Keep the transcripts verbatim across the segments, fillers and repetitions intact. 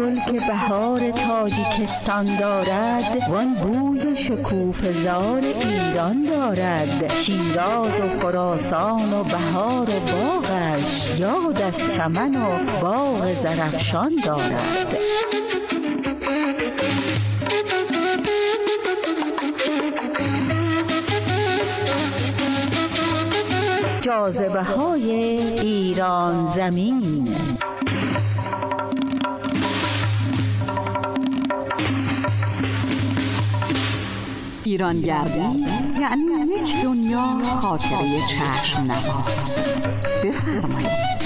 گل که بهار تاجیکستان دارد، وان بوی و شکوفه زار ایران دارد. شیراز و خراسان و بهار و باغش، یاد از چمن و باغ زرافشان دارد. جاذبه های ایران زمین. ایرانگردی یعنی یک دنیا خاطره چشم نواز. بفرمایید.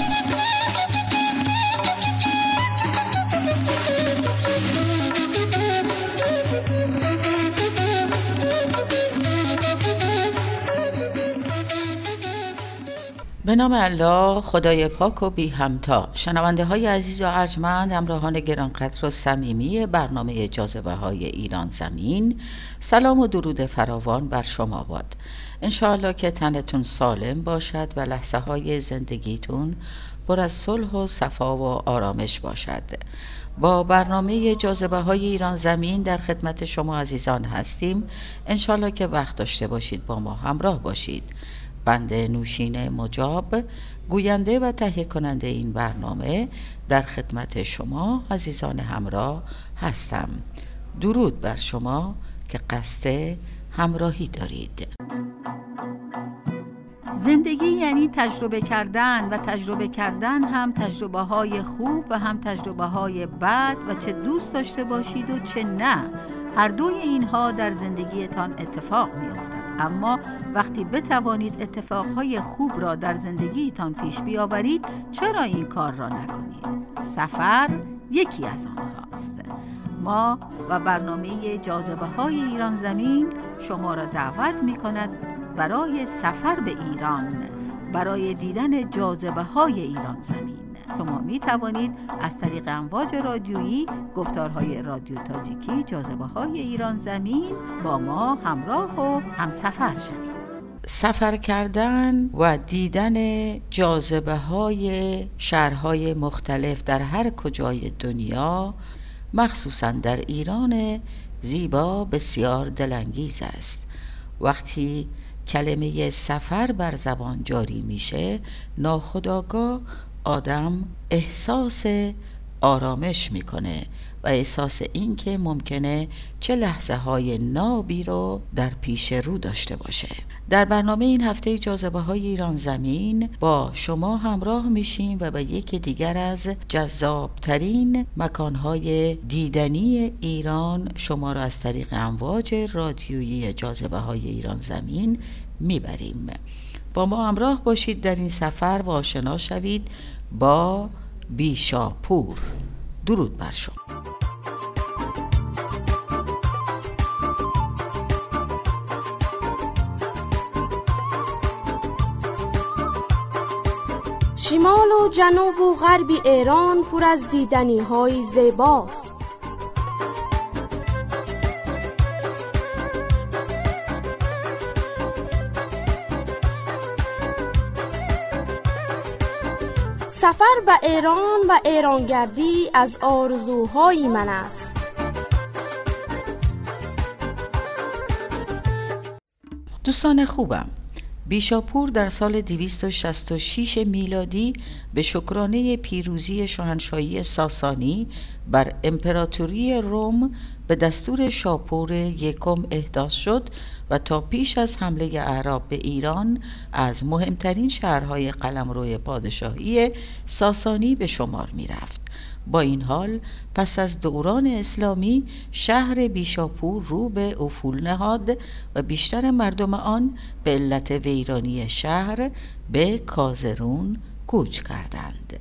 به نام الله، خدای پاک و بی همتا. شنونده های عزیز و ارجمند، همراهان گرانقدر و صمیمی برنامه جاذبه های ایران زمین، سلام و درود فراوان بر شما باد. انشاءالله که تنتون سالم باشد و لحظه های زندگیتون پر از صلح و صفا و آرامش باشد. با برنامه جاذبه های ایران زمین در خدمت شما عزیزان هستیم. انشاءالله که وقت داشته باشید با ما همراه باشید. بنده نوشین مجاب، گوینده و تهیه کننده این برنامه، در خدمت شما عزیزان همراه هستم. درود بر شما که قصد همراهی دارید. زندگی یعنی تجربه کردن و تجربه کردن هم تجربه های خوب و هم تجربه های بد و چه دوست داشته باشید و چه نه. هر دوی اینها در زندگیتان اتفاق می‌افتد. اما وقتی بتوانید اتفاقهای خوب را در زندگیتان پیش بیاورید، چرا این کار را نکنید؟ سفر یکی از آنهاست. ما و برنامه جاذبه های ایران زمین شما را دعوت می‌کند برای سفر به ایران، برای دیدن جاذبه های ایران زمین. شما می توانید از طریق امواج رادیویی، گفتارهای رادیو تاجیکی، جاذبه های ایران زمین با ما همراه و همسفر شوید. سفر کردن و دیدن جاذبه های شهرهای مختلف در هر کجای دنیا، مخصوصا در ایران زیبا، بسیار دلانگیز است. وقتی کلمه سفر بر زبان جاری میشه، ناخودآگاه آدم احساس آرامش میکنه و احساس این که ممکنه چه لحظه های نابی رو در پیش رو داشته باشه. در برنامه این هفته جاذبه های ایران زمین با شما همراه میشیم و به یکی دیگر از جذابترین مکانهای دیدنی ایران شما را از طریق امواج رادیویی جاذبه های ایران زمین میبریم. با ما همراه باشید در این سفر و آشنا شوید با بیشاپور. درود بر شما. شمال و جنوب و غرب ایران پر از دیدنی های زیباست. سفر به ایران و ایرانگردی از آرزوهای من است. دوستان خوبم، بیشاپور در سال دویست و شصت و شش میلادی به شکرانه پیروزی شاهنشاهی ساسانی بر امپراتوری روم به دستور شاپور یکم احداث شد و تا پیش از حمله اعراب به ایران از مهمترین شهرهای قلمرو پادشاهی ساسانی به شمار می رفت. با این حال پس از دوران اسلامی شهر بیشاپور رو به افول نهاد و بیشتر مردم آن به علت ویرانی شهر به کازرون کوچ کردند.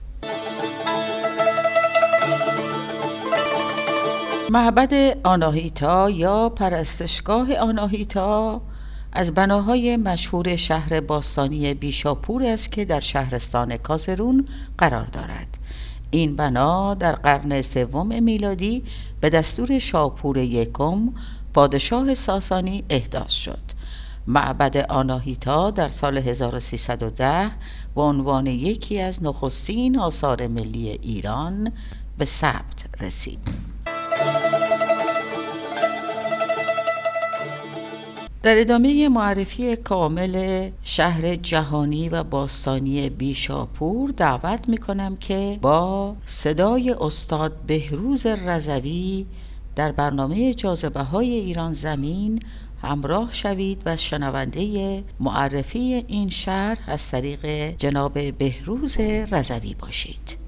معبد آناهیتا یا پرستشگاه آناهیتا از بناهای مشهور شهر باستانی بیشاپور است که در شهرستان کازرون قرار دارد. این بنا در قرن سوم میلادی به دستور شاپور یکم پادشاه ساسانی احداث شد. معبد آناهیتا در سال هزار و سیصد و ده به عنوان یکی از نخستین آثار ملی ایران به ثبت رسید. در ادامه معرفی کامل شهر جهانی و باستانی بیشاپور دعوت میکنم که با صدای استاد بهروز رضوی در برنامه جاذبه های ایران زمین همراه شوید و شنونده معرفی این شهر از طریق جناب بهروز رضوی باشید.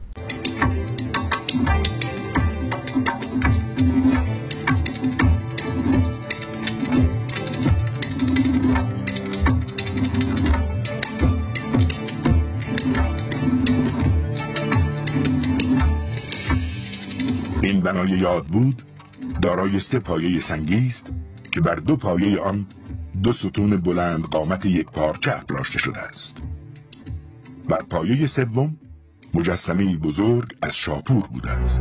این بنای یادبود دارای سه پایه سنگی است که بر دو پایه آن دو ستون بلند قامت یک پارچه افراشته شده است. بر پایه سوم مجسمه بزرگ از شاپور بوده است.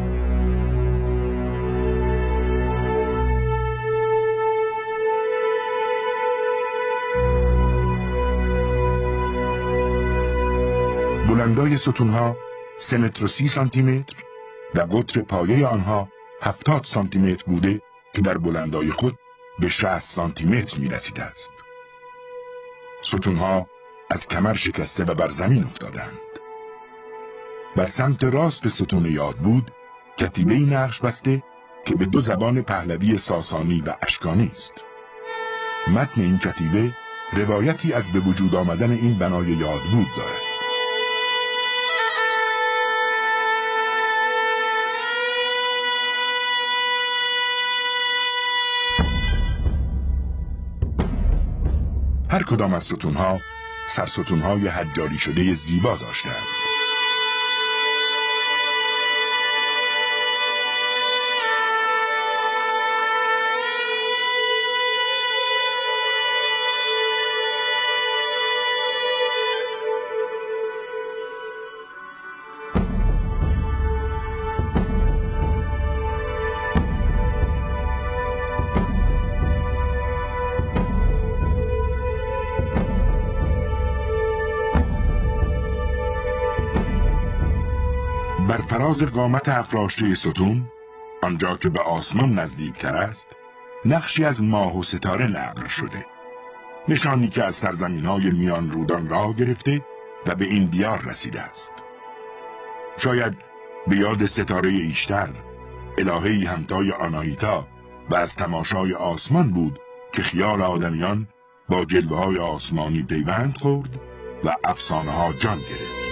بلندای ستونها سه متر و سی سانتی متر و قطر پایه آنها هفتاد سانتی متر بوده که در بلندای خود به شصت سانتی متر می رسیده است. ستونها از کمر شکسته و بر زمین افتادند. بر سمت راست ستون یادبود کتیبه‌ای نقش بسته که به دو زبان پهلوی ساسانی و اشکانی است. متن این کتیبه روایتی از به وجود آمدن این بنای یادبود دارد. هر کدام از ستونها سرستونهای حجاری شده زیبا داشتند. بر فراز قامت افراشته ستون، آنجا که به آسمان نزدیکتر است، نقشی از ماه و ستاره نقل شده، نشانی که از سرزمین‌های میان رودان راه گرفته و به این دیار رسیده است. شاید به یاد ستاره ایشتر، الهه‌ای همتای آناهیتا و از تماشای آسمان بود که خیال آدمیان با جلوه‌های آسمانی پیوند خورد و افسانه‌ها جان گرفت.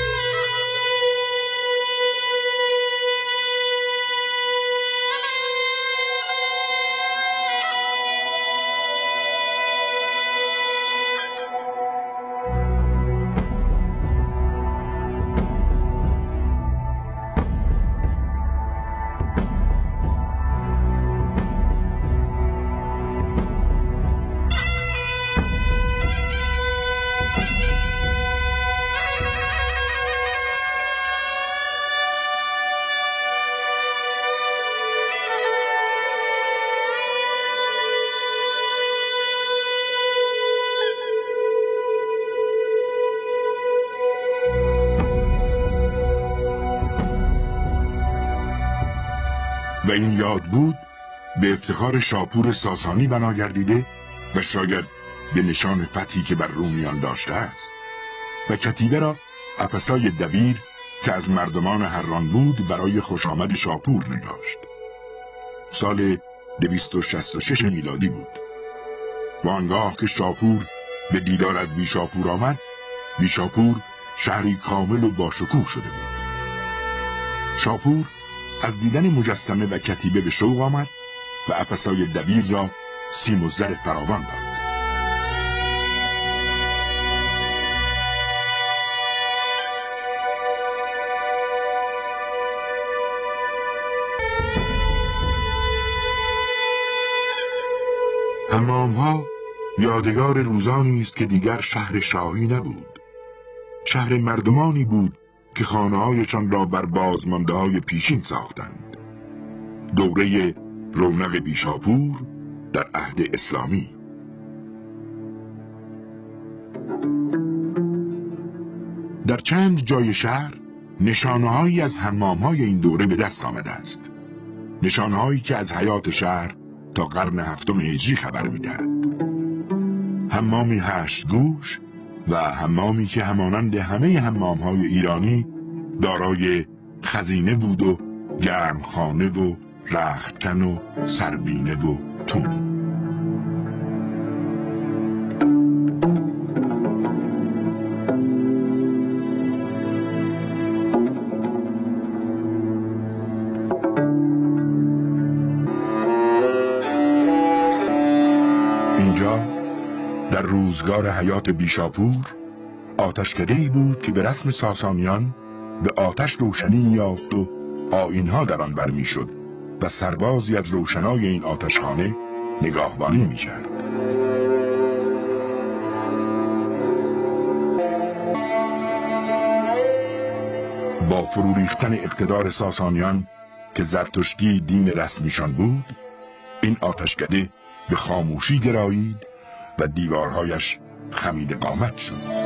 و این یادبود به افتخار شاپور ساسانی بنا گردیده و شاید به نشان فتحی که بر رومیان داشته است و کتیبه را اپسای دبیر که از مردمان هران بود برای خوش آمد شاپور نگاشت. سال دویست و شصت و شش میلادی بود و آنگاه که شاپور به دیدار از بیشاپور آمد، بیشاپور شهری کامل و باشکوه شده بود. شاپور از دیدن مجسمه و کتیبه به شوق آمد و اپسای دبیر را سیم و زر فراوان داد. حمام‌ها یادگار روزانی است که دیگر شهر شاهی نبود. شهر مردمانی بود که خانه‌هایشان را بر بازمانده‌های پیشین ساختند. دوره رونق بیشاپور در عهد اسلامی. در چند جای شهر نشانه‌هایی از حمام‌های این دوره به دست آمده است. نشانه‌هایی که از حیات شهر تا قرن هفتم هجری خبر می‌دهد. حمامی هشت گوش و حمامی که همانند همه حمام‌های ایرانی دارای خزینه بود و گرمخانه و رختکن و سربینه و تون. اینجا در روزگار حیات بیشاپور آتشکده‌ای بود که به رسم ساسانیان به آتش روشنی می‌یافت و آیین‌ها در آن برمی شد و سربازی از روشنای این آتشخانه نگاهبانی می‌کرد. با فرو ریختن اقتدار ساسانیان که زرتشتی دین رسمیشان بود، این آتشکده به خاموشی گرایید و دیوارهایش خمید قامت شد.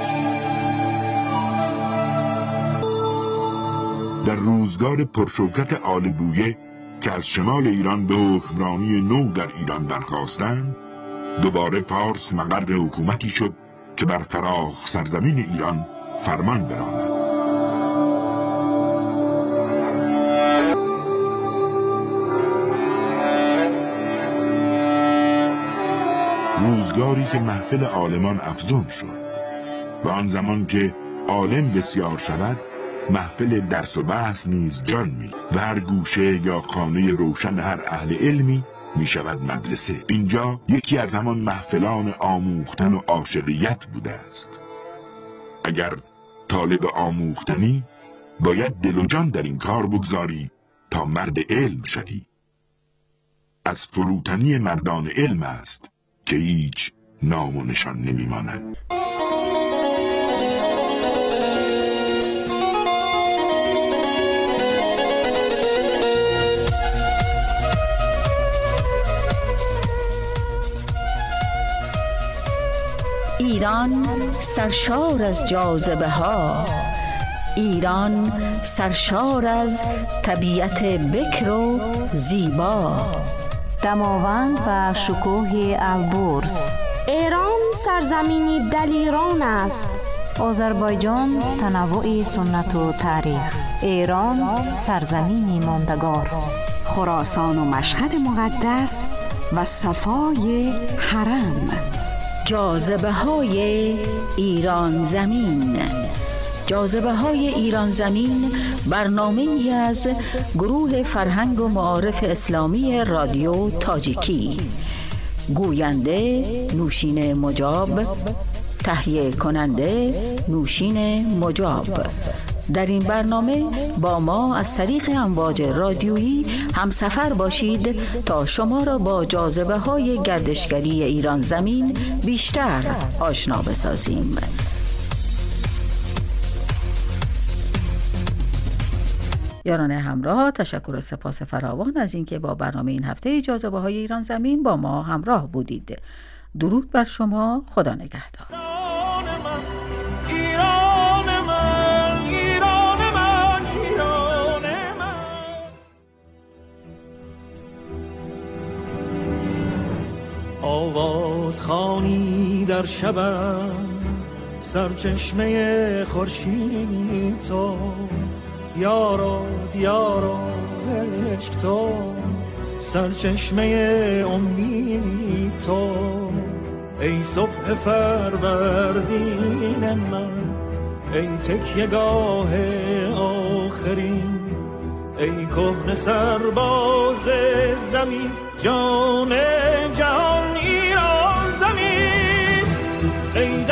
در روزگار پرشوکت آل بویه که از شمال ایران به حکمرانی نو در ایران برخاستند، دوباره فارس مقر حکومتی شد که بر فراخ سرزمین ایران فرمان براند. روزگاری که محفل عالمان افزون شد و آن زمان که عالم بسیار شود، محفل درس و بحث نیز جان می و هر گوشه یا خانه روشن هر اهل علمی می شود مدرسه. اینجا یکی از همان محفلان آموختن و عاشقیت بوده است. اگر طالب آموختنی باید دل و جان در این کار بگذاری تا مرد علم شدی. از فروتنی مردان علم است که هیچ نام و نشان نمی ماند. ایران سرشار از جاذبه ها، ایران سرشار از طبیعت بکر و زیبا، دماوند و شکوه البرز. ایران سرزمینی دلیران است. آذربایجان تنوع سنت و تاریخ. ایران سرزمینی ماندگار. خراسان و مشهد مقدس و صفای حرم. جاذبه های ایران زمین. جاذبه های ایران زمین برنامه ای از گروه فرهنگ و معارف اسلامی رادیو تاجیکی. گوینده نوشین مجاب، تهیه کننده نوشین مجاب. در این برنامه با ما از طریق امواج رادیویی همسفر باشید تا شما را با جاذبه های گردشگری ایران زمین بیشتر آشنا بسازیم. یاران همراه، تشکر و سپاس فراوان از اینکه با برنامه این هفته جاذبه های ایران زمین با ما همراه بودید. درود بر شما، خدا نگهدار. آواز خوانی در شبم، سرچشمه خورشید تو، یارو دیارو عشق تو، سرچشمه امید تو، ای صبح فروردین من، ای تکیه‌گاه آخرین، ای کهنه سرباز زمین، جان جهان ایران زمین، ای